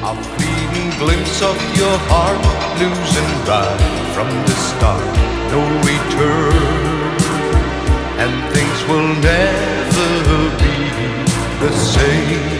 A fleeting glimpse of your heart, losing right from the start, no return, and things will never be the same.